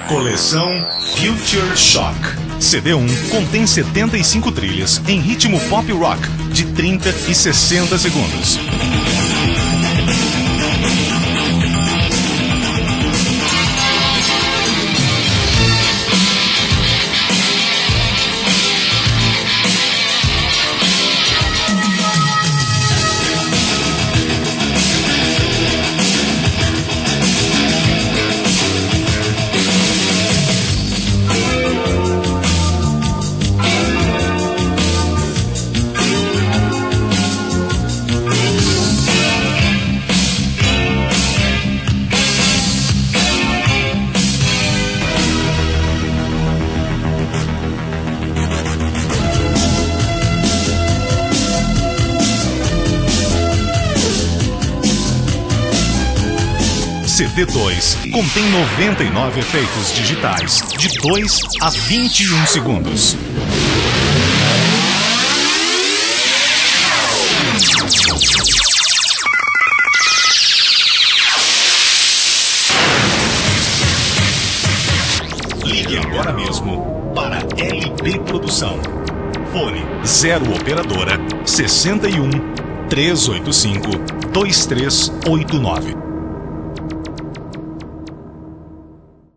Coleção Future Shock. CD1 contém 75 trilhas em ritmo pop rock de 30 e 60 segundos. CD2 contém 99 efeitos digitais de 2 a 21 segundos. Ligue agora mesmo para LP Produção. Fone 0 operadora 61 385 2389.